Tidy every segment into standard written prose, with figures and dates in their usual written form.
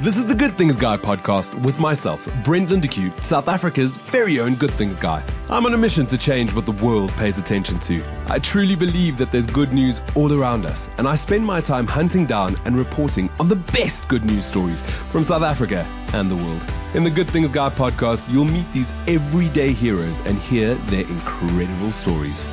This is the Good Things Guy podcast with myself, Brent Lindeque, South Africa's very own Good Things Guy. I'm on a mission to change what the world pays attention to. I truly believe that there's good news all around us, and I spend my time hunting down and reporting on the best good news stories from South Africa and the world. In the Good Things Guy podcast, you'll meet these everyday heroes and hear their incredible stories.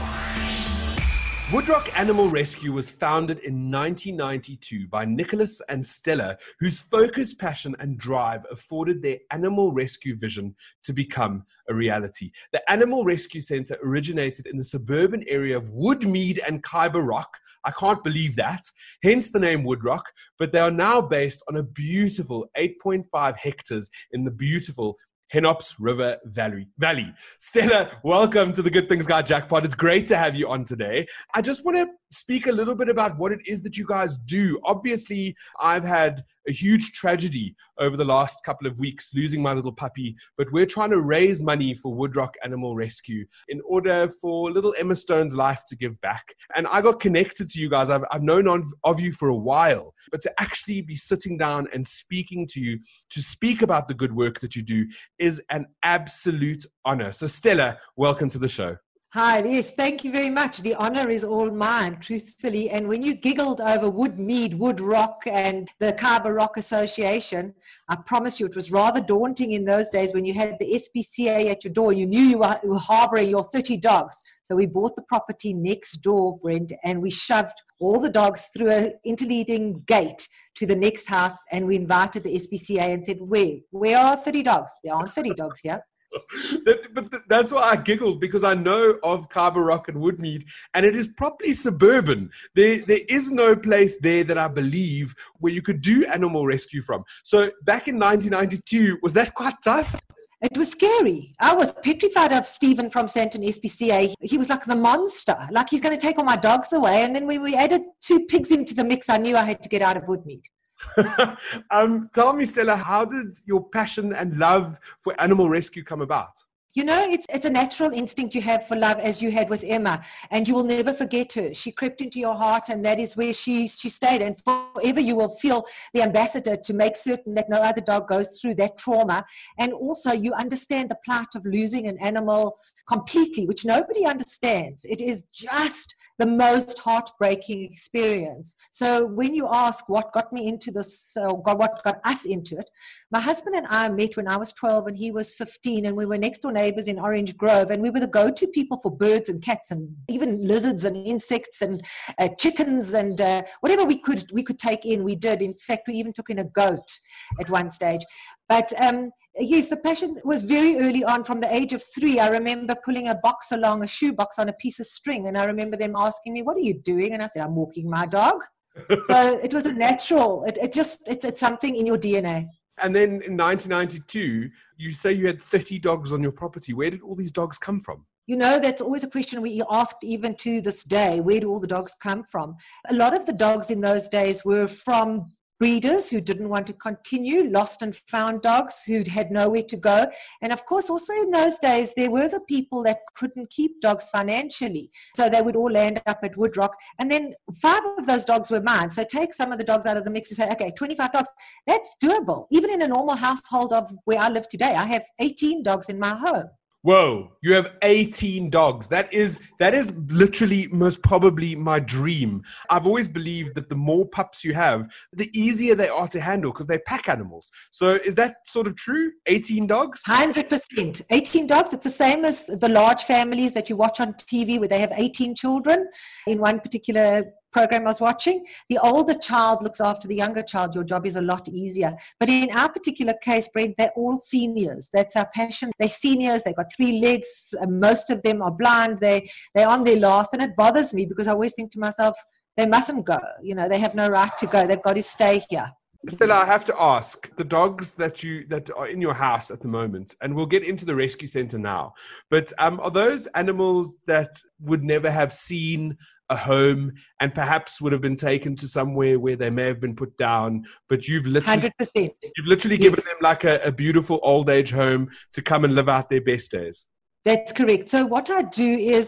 Woodrock Animal Rescue was founded in 1992 by Nicholas and Stella, whose focus, passion, and drive afforded their animal rescue vision to become a reality. The Animal Rescue Centre originated in the suburban area of Woodmead and Khyber Rock. I can't believe that, hence the name Woodrock, but they are now based on a beautiful 8.5 hectares in the beautiful Hennops River Valley. Stella, welcome to the Good Things Guy Jackpot. It's great to have you on today. I just want to speak a little bit about what it is that you guys do. Obviously, I've had a huge tragedy over the last couple of weeks, losing my little puppy, but we're trying to raise money for Woodrock Animal Rescue in order for little Emma Stone's life to give back. And I got connected to you guys. I've known of you for a while, but to actually be sitting down and speaking to you, to speak about the good work that you do is an absolute honor. So Stella, welcome to the show. Hi, yes, thank you very much. The honor is all mine, truthfully. And when you giggled over Woodmead, Woodrock, and the Khyber Rock Association, I promise you it was rather daunting in those days when you had the SPCA at your door. You knew you were harboring your 30 dogs. So we bought the property next door, Brent, and we shoved all the dogs through an interleading gate to the next house, and we invited the SPCA and said, where are 30 dogs? There aren't 30 dogs here. But that's why I giggled, because I know of Khyber Rock and Woodmead, and it is properly suburban. There is no place there that I believe where you could do animal rescue from. So back in 1992, was that quite tough? It was scary. I was petrified of Stephen from Sandton SPCA. He was like the monster, like he's going to take all my dogs away. And then when we added 2 pigs into the mix, I knew I had to get out of Woodmead. Tell me, Stella, how did your passion and love for animal rescue come about? You know, it's a natural instinct you have for love, as you had with Emma, and you will never forget her. She crept into your heart, and that is where she stayed. And forever you will feel the ambassador to make certain that no other dog goes through that trauma. And also you understand the plight of losing an animal completely, which nobody understands. It is just the most heartbreaking experience. So when you ask what got me into this, what got us into it, my husband and I met when I was 12 and he was 15, and we were next door neighbors in Orange Grove, and we were the go-to people for birds and cats and even lizards and insects and chickens and whatever we could take in, we did. In fact, we even took in a goat at one stage. But yes, the passion was very early on. From the age of 3, I remember pulling a box along, a shoe box on a piece of string, and I remember them asking me, "What are you doing?" And I said, "I'm walking my dog." So it was a natural. It's something in your DNA. And then in 1992, you say you had 30 dogs on your property. Where did all these dogs come from? You know, that's always a question we asked even to this day. Where do all the dogs come from? A lot of the dogs in those days were from breeders who didn't want to continue, lost and found dogs who had nowhere to go. And of course, also in those days, there were the people that couldn't keep dogs financially. So they would all land up at Woodrock. And then 5 of those dogs were mine. So take some of the dogs out of the mix and say, okay, 25 dogs, that's doable. Even in a normal household of where I live today, I have 18 dogs in my home. Whoa, you have 18 dogs. That is literally most probably my dream. I've always believed that the more pups you have, the easier they are to handle because they're pack animals. So is that sort of true? 18 dogs? 100%. 18 dogs. It's the same as the large families that you watch on TV where they have 18 children in one particular program I was watching. The older child looks after the younger child. Your job is a lot easier. But in our particular case, Brent, they're all seniors. That's our passion. They're seniors. They've got 3 legs. Most of them are blind. They're on their last. And it bothers me because I always think to myself, they mustn't go. You know, they have no right to go. They've got to stay here. Stella, I have to ask, the dogs that are in your house at the moment, and we'll get into the rescue center now, but are those animals that would never have seen a home and perhaps would have been taken to somewhere where they may have been put down, but you've literally 100%. You've literally given them like a beautiful old age home to come and live out their best days? That's correct. So what I do is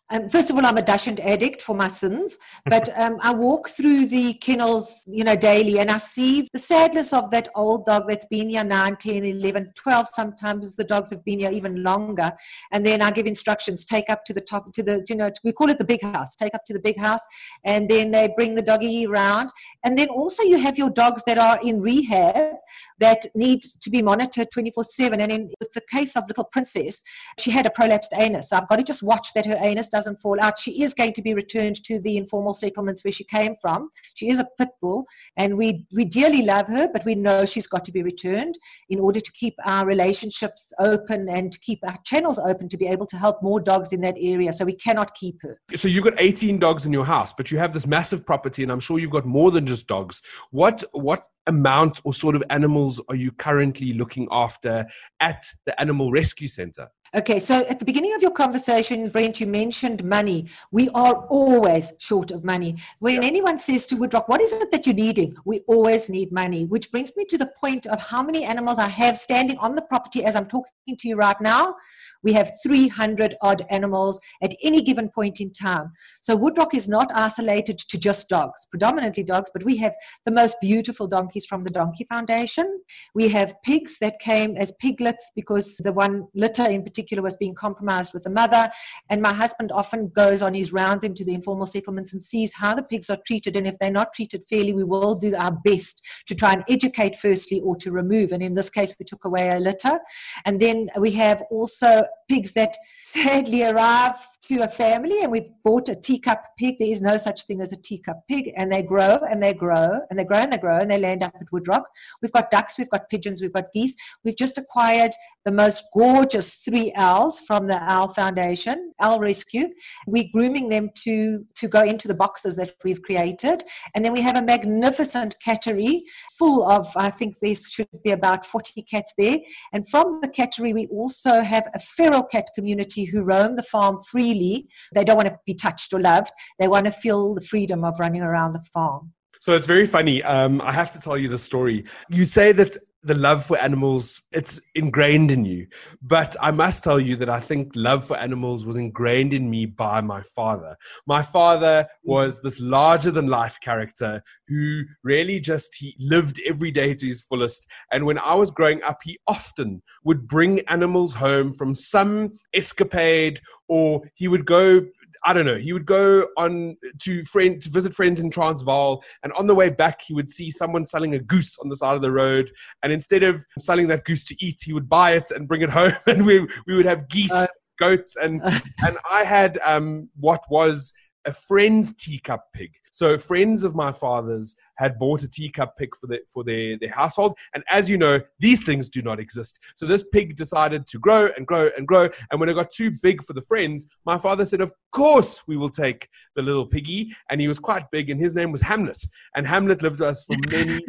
First of all, I'm a Dachshund addict for my sins, but I walk through the kennels, daily, and I see the sadness of that old dog that's been here 9, 10, 11, 12. Sometimes the dogs have been here even longer. And then I give instructions, take up to the top, we call it the big house, take up to the big house, and then they bring the doggy around. And then also you have your dogs that are in rehab that need to be monitored 24/7. And in the case of little Princess, she had a prolapsed anus. So I've got to just watch that her anus doesn't fall out. She is going to be returned to the informal settlements where she came from. She is a pit bull, and we dearly love her, but we know she's got to be returned in order to keep our relationships open and keep our channels open to be able to help more dogs in that area. So we cannot keep her. So you've got 18 dogs in your house, but you have this massive property, and I'm sure you've got more than just dogs. What amount or sort of animals are you currently looking after at the Animal Rescue Centre? Okay, so at the beginning of your conversation, Brent, you mentioned money. We are always short of money. When anyone says to Woodrock, what is it that you're needing? We always need money, which brings me to the point of how many animals I have standing on the property as I'm talking to you right now. We have 300 odd animals at any given point in time. So Woodrock is not isolated to just dogs, predominantly dogs, but we have the most beautiful donkeys from the Donkey Foundation. We have pigs that came as piglets because the one litter in particular was being compromised with the mother. And my husband often goes on his rounds into the informal settlements and sees how the pigs are treated. And if they're not treated fairly, we will do our best to try and educate firstly or to remove. And in this case, we took away a litter. And then we have also pigs that sadly arrive to a family, and we've bought a teacup pig. There is no such thing as a teacup pig, and they grow and they grow and they grow and they grow and they land up at Woodrock. We've got ducks, we've got pigeons, we've got geese. We've just acquired the most gorgeous 3 owls from the Owl Foundation, Owl Rescue. We're grooming them to go into the boxes that we've created. And then we have a magnificent cattery full of, I think there should be about 40 cats there. And from the cattery, we also have a feral cat community who roam the farm freely. They don't want to be touched or loved. They want to feel the freedom of running around the farm. So it's very funny. I have to tell you the story. You say that the love for animals, it's ingrained in you. But I must tell you that I think love for animals was ingrained in me by my father. My father was this larger-than-life character who really he lived every day to his fullest. And when I was growing up, he often would bring animals home from some escapade, or he would go... he would go on to visit friends in Transvaal, and on the way back, he would see someone selling a goose on the side of the road. And instead of selling that goose to eat, he would buy it and bring it home, and we would have geese, goats, and I had what was a friend's teacup pig. So friends of my father's had bought a teacup pig for their household. And as you know, these things do not exist. So this pig decided to grow and grow and grow. And when it got too big for the friends, my father said, of course we will take the little piggy. And he was quite big, and his name was Hamlet. And Hamlet lived with us for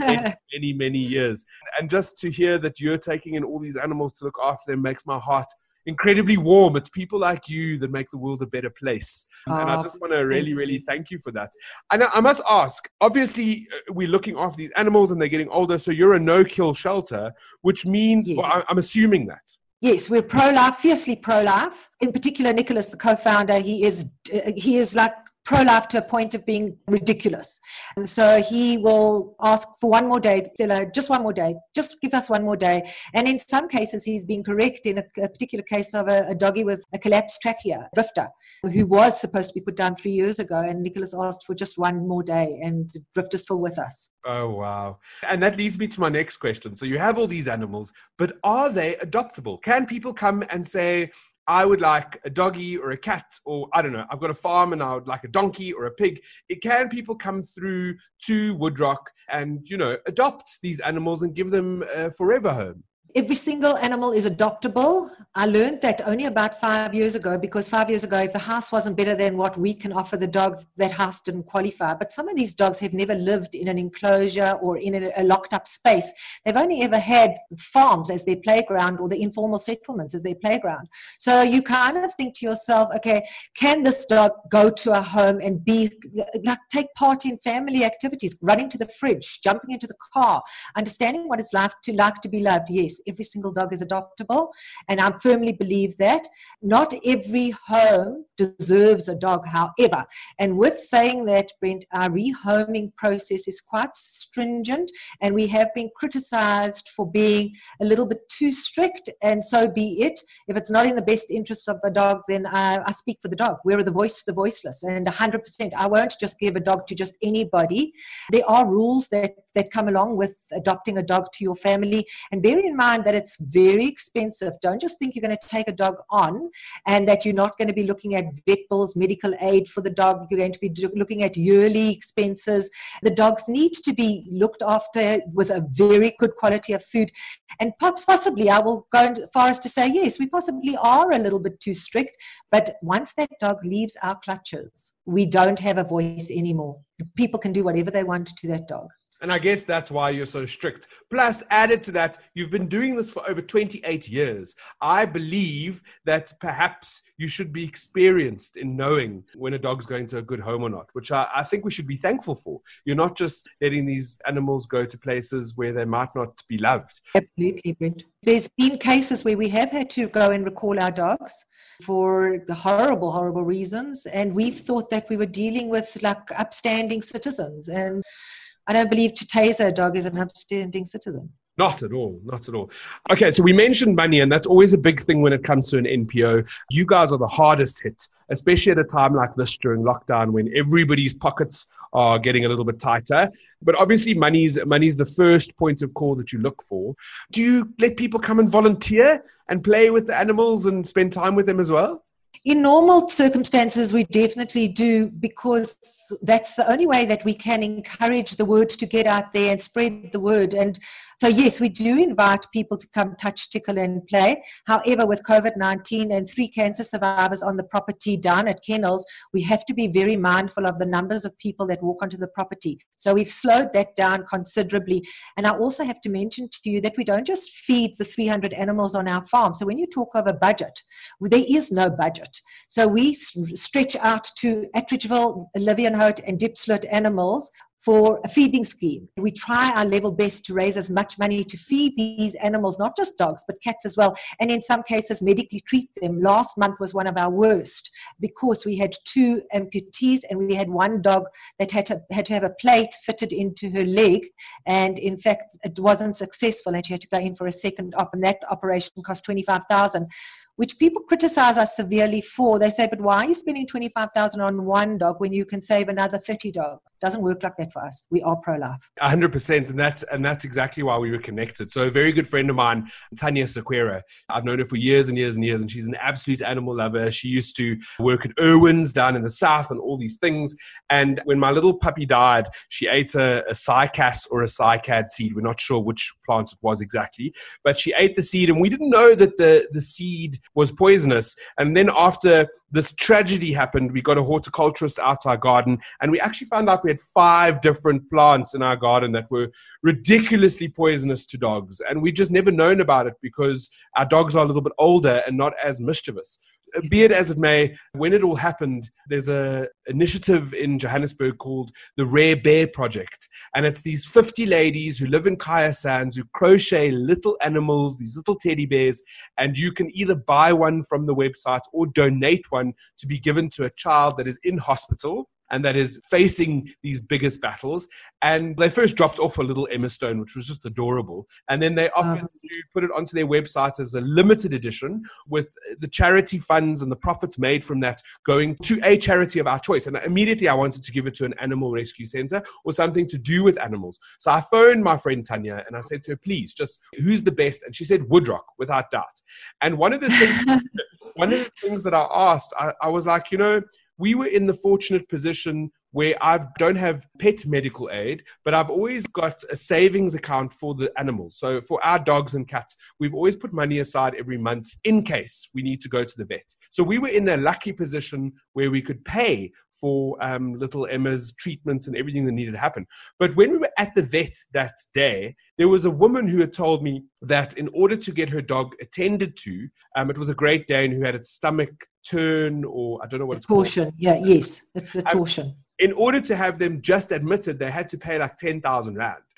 many years. And just to hear that you're taking in all these animals to look after them makes my heart incredibly warm. It's people like you that make the world a better place. And I just want to really, really thank you for that. And I must ask, obviously, we're looking after these animals and they're getting older. So you're a no-kill shelter, which means, well, I'm assuming that. Yes, we're pro-life, fiercely pro-life. In particular, Nicholas, the co-founder, he is like pro-life to a point of being ridiculous. And so he will ask for one more day, Stella, just one more day, just give us one more day. And in some cases, he's been correct. In a particular case of a doggy with a collapsed trachea, Drifter, who was supposed to be put down 3 years ago, and Nicholas asked for just one more day, and Drifter's still with us. Oh, wow. And that leads me to my next question. So you have all these animals, but are they adoptable? Can people come and say, I would like a doggy or a cat, or I don't know, I've got a farm and I would like a donkey or a pig. Can people come through to Woodrock and, adopt these animals and give them a forever home? Every single animal is adoptable. I learned that only about 5 years ago, because 5 years ago, if the house wasn't better than what we can offer the dogs, that house didn't qualify. But some of these dogs have never lived in an enclosure or in a locked up space. They've only ever had farms as their playground, or the informal settlements as their playground. So you kind of think to yourself, okay, can this dog go to a home and take part in family activities, running to the fridge, jumping into the car, understanding what it's like to be loved? Yes. every single dog is adoptable. And I firmly believe that. Not every home deserves a dog, however. And with saying that, Brent, our rehoming process is quite stringent, and we have been criticized for being a little bit too strict, and so be it. If it's not in the best interests of the dog, then I speak for the dog. We're the voice, the voiceless, and 100%. I won't just give a dog to just anybody. There are rules that come along with adopting a dog to your family, and bear in mind that it's very expensive. Don't just think you're going to take a dog on and that you're not going to be looking at vet bills, medical aid for the dog. You're going to be looking at yearly expenses. The dogs need to be looked after with a very good quality of food, and possibly I will go as far as to say, yes, we possibly are a little bit too strict, but once that dog leaves our clutches, we don't have a voice anymore. People can do whatever they want to that dog. And I guess that's why you're so strict. Plus, added to that, you've been doing this for over 28 years. I believe that perhaps you should be experienced in knowing when a dog's going to a good home or not, which I think we should be thankful for. You're not just letting these animals go to places where they might not be loved. Absolutely, Brent. There's been cases where we have had to go and recall our dogs for the horrible, horrible reasons. And we've thought that we were dealing with like upstanding citizens. And I don't believe to taser a dog is an upstanding citizen. Not at all. Not at all. Okay, so we mentioned money, and that's always a big thing when it comes to an NPO. You guys are the hardest hit, especially at a time like this during lockdown when everybody's pockets are getting a little bit tighter. But obviously money's the first point of call that you look for. Do you let people come and volunteer and play with the animals and spend time with them as well? In normal circumstances, we definitely do, because that's the only way that we can encourage the word to get out there and spread the word. And so, yes, we do invite people to come touch, tickle and play. However, with COVID-19 and 3 cancer survivors on the property down at Kennels, we have to be very mindful of the numbers of people that walk onto the property. So we've slowed that down considerably. And I also have to mention to you that we don't just feed the 300 animals on our farm. So when you talk of a budget, there is no budget. So we stretch out to Attridgeville, Livienhout and Diepsloot animals for a feeding scheme. We try our level best to raise as much money to feed these animals, not just dogs, but cats as well. And in some cases, medically treat them. Last month was one of our worst because we had 2 amputees and we had 1 dog that had to have a plate fitted into her leg. And in fact, it wasn't successful and she had to go in for a second op. And that operation cost $25,000. Which people criticize us severely for. They say, but why are you spending $25,000 on 1 dog when you can save another 30 dogs? Doesn't work like that for us. We are pro-life. 100%, and that's exactly why we were connected. So a very good friend of mine, Tanya Sequeira, I've known her for years and years and years, and she's an absolute animal lover. She used to work at Irwin's down in the south and all these things. And when my little puppy died, she ate a cycas or a cycad seed. We're not sure which plant it was exactly, but she ate the seed, and we didn't know that the seed was poisonous. And then after this tragedy happened, we got a horticulturist out to our garden, and we actually found out we had 5 different plants in our garden that were ridiculously poisonous to dogs. And we just never known about it because our dogs are a little bit older and not as mischievous. Be it as it may, when it all happened, there's an initiative in Johannesburg called the Rare Bear Project. And it's these 50 ladies who live in Kaya Sands who crochet little animals, these little teddy bears, and you can either buy one from the website or donate one to be given to a child that is in hospital and that is facing these biggest battles. And they first dropped off a little Emma Stone, which was just adorable. And then they offered to put it onto their website as a limited edition with the charity funds and the profits made from that going to a charity of our choice. And immediately I wanted to give it to an animal rescue center or something to do with animals. So I phoned my friend Tanya and I said to her, please, just who's the best? And she said, Woodrock, without doubt. And one of the things that I asked, I was like, we were in the fortunate position where I don't have pet medical aid, but I've always got a savings account for the animals. So for our dogs and cats, we've always put money aside every month in case we need to go to the vet. So we were in a lucky position where we could pay for little Emma's treatments and everything that needed to happen. But when we were at the vet that day, there was a woman who had told me that in order to get her dog attended to, it was a Great Dane who had its stomach turn, or I don't know what it's called. Torsion, yes, it's a torsion. In order to have them just admitted, they had to pay like 10,000 Rand.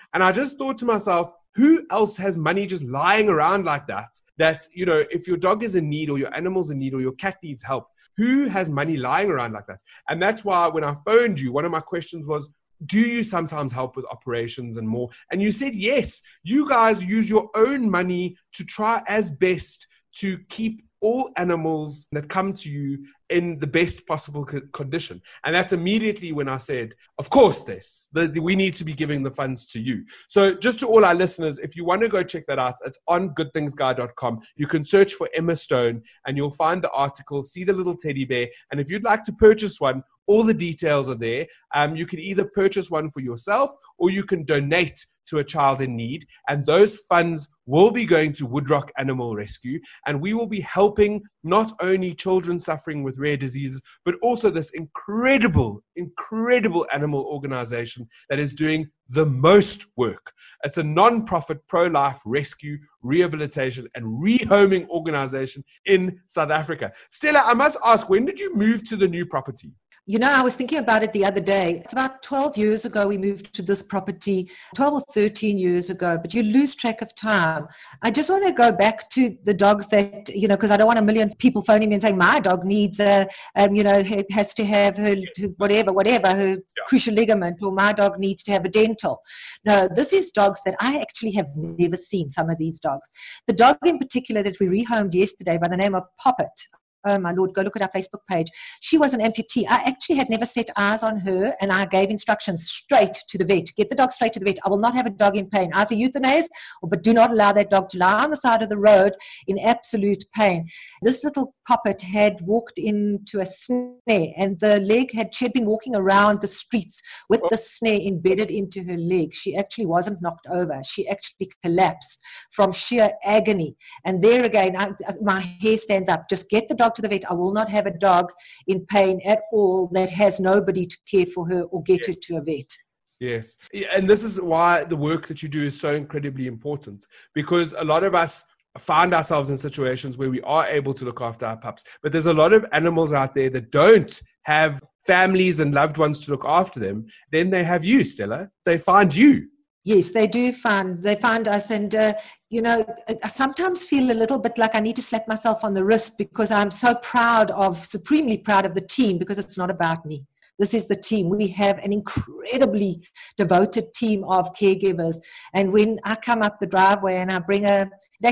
And I just thought to myself, who else has money just lying around like that? That, you know, if your dog is in need or your animal's in need or your cat needs help, who has money lying around like that? And that's why when I phoned you, one of my questions was, do you sometimes help with operations and more? And you said, yes, you guys use your own money to try as best to keep all animals that come to you in the best possible condition. And that's immediately when I said, of course, we need to be giving the funds to you. So just to all our listeners, if you want to go check that out, it's on goodthingsguy.com. You can search for Emma Stone and you'll find the article, see the little teddy bear. And if you'd like to purchase one, all the details are there. You can either purchase one for yourself or you can donate to a child in need. And those funds will be going to Woodrock Animal Rescue. And we will be helping not only children suffering with rare diseases, but also this incredible animal organization that is doing the most work. It's a non-profit pro-life rescue, rehabilitation, and rehoming organization in South Africa. Stella, I must ask, when did you move to the new property? You know, I was thinking about it the other day. It's about 12 years ago we moved to this property, 12 or 13 years ago, but you lose track of time. I just want to go back to the dogs that, you know, because I don't want a million people phoning me and saying, my dog needs has to have her whatever, her crucial ligament, or my dog needs to have a dental. No, this is dogs that I actually have never seen, some of these dogs. The dog in particular that we rehomed yesterday by the name of Poppet. Oh my Lord, go look at our Facebook page. She was an amputee. I actually had never set eyes on her, and I gave instructions straight to the vet. Get the dog straight to the vet. I will not have a dog in pain. Either euthanize, but do not allow that dog to lie on the side of the road in absolute pain. This little Poppet had walked into a snare, and she had been walking around the streets with the snare embedded into her leg. She actually wasn't knocked over. She actually collapsed from sheer agony. And there again, my hair stands up. Just get the dog to the vet. I will not have a dog in pain at all that has nobody to care for her or get her to a vet. Yes. And this is why the work that you do is so incredibly important, because a lot of us find ourselves in situations where we are able to look after our pups, but there's a lot of animals out there that don't have families and loved ones to look after them. Then they have you, Stella. They find you. Yes, they do find us, and I sometimes feel a little bit like I need to slap myself on the wrist because I'm so supremely proud of the team, because it's not about me. This is the team. We have an incredibly devoted team of caregivers, and when I come up the driveway and I bring I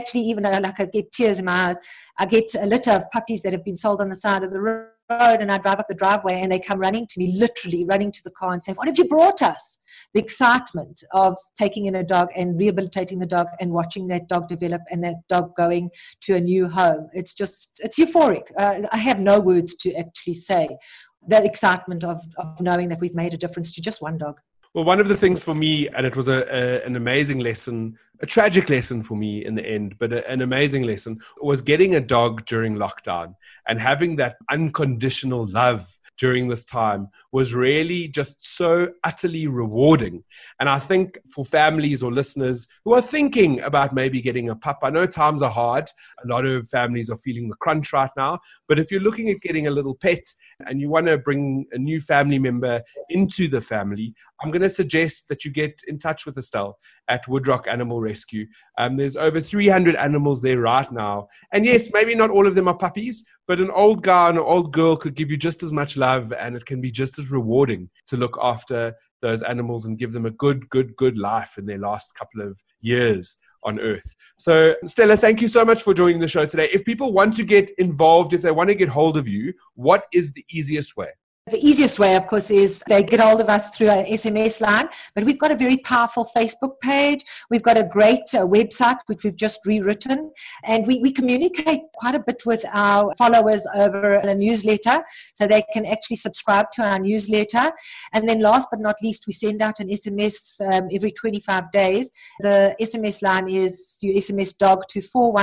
get tears in my eyes, I get a litter of puppies that have been sold on the side of the road, and I drive up the driveway and they come running to me, literally running to the car and say, "What have you brought us?" The excitement of taking in a dog and rehabilitating the dog and watching that dog develop and that dog going to a new home. It's euphoric. I have no words to actually say that excitement of knowing that we've made a difference to just one dog. Well, one of the things for me, and it was an amazing lesson, a tragic lesson for me in the end, but an amazing lesson, was getting a dog during lockdown and having that unconditional love during this time was really just so utterly rewarding. And I think for families or listeners who are thinking about maybe getting a pup, I know times are hard. A lot of families are feeling the crunch right now. But if you're looking at getting a little pet and you want to bring a new family member into the family, I'm going to suggest that you get in touch with Estelle at Woodrock Animal Rescue. There's over 300 animals there right now. And yes, maybe not all of them are puppies, but an old guy and an old girl could give you just as much love, and it can be just as rewarding to look after those animals and give them a good life in their last couple of years on Earth. So, Stella, thank you so much for joining the show today. If people want to get involved, if they want to get hold of you, what is the easiest way? The easiest way, of course, is they get hold of us through our SMS line, but we've got a very powerful Facebook page. We've got a great website, which we've just rewritten, and we communicate quite a bit with our followers over a newsletter, so they can actually subscribe to our newsletter. And then last but not least, we send out an SMS every 25 days. The SMS line is you SMS dog to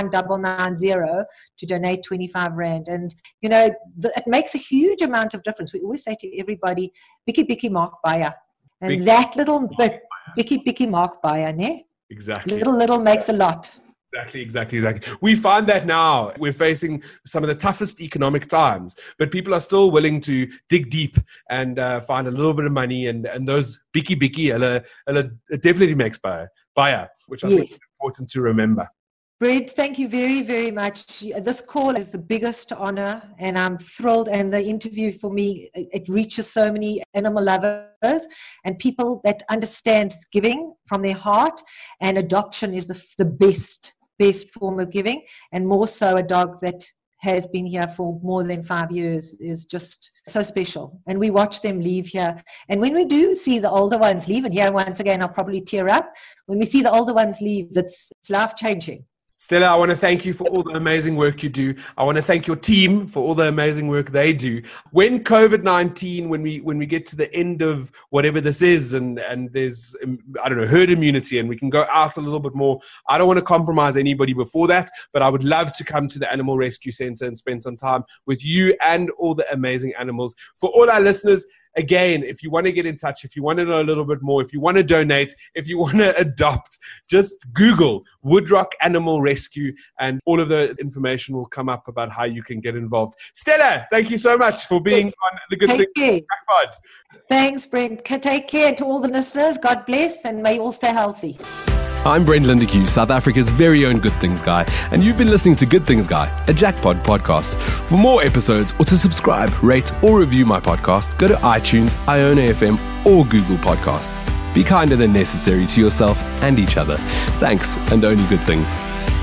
41990 to donate 25 Rand. And, it makes a huge amount of difference. We always say to everybody, Bicky Mark Bayer. And Bicky, that little bit, Bicky Mark Bayer, ne? Exactly. Little makes a lot. Exactly. We find that now we're facing some of the toughest economic times, but people are still willing to dig deep and find a little bit of money, and those bicky it definitely makes buyer, which I think is important to remember. Brent, thank you very, very much. This call is the biggest honor, and I'm thrilled. And the interview for me, it reaches so many animal lovers and people that understand giving from their heart, and adoption is the best form of giving, and more so a dog that has been here for more than 5 years is just so special. And we watch them leave here. And when we do see the older ones leave, and here once again I'll probably tear up, when we see the older ones leave, it's life-changing. Stella, I want to thank you for all the amazing work you do. I want to thank your team for all the amazing work they do. When COVID-19, when we get to the end of whatever this is, and there's, I don't know, herd immunity, and we can go out a little bit more, I don't want to compromise anybody before that, but I would love to come to the Animal Rescue Center and spend some time with you and all the amazing animals. For all our listeners, again, if you want to get in touch, if you want to know a little bit more, if you want to donate, if you want to adopt, just Google Woodrock Animal Rescue and all of the information will come up about how you can get involved. Stella, thank you so much for being on the Good Things Pod. Thanks, Brent. Take care to all the listeners. God bless, and may you all stay healthy. I'm Brent Lindeque, South Africa's very own Good Things Guy, and you've been listening to Good Things Guy, a Jackpod podcast. For more episodes or to subscribe, rate, or review my podcast, go to iTunes, Iona FM, or Google Podcasts. Be kinder than necessary to yourself and each other. Thanks, and only good things.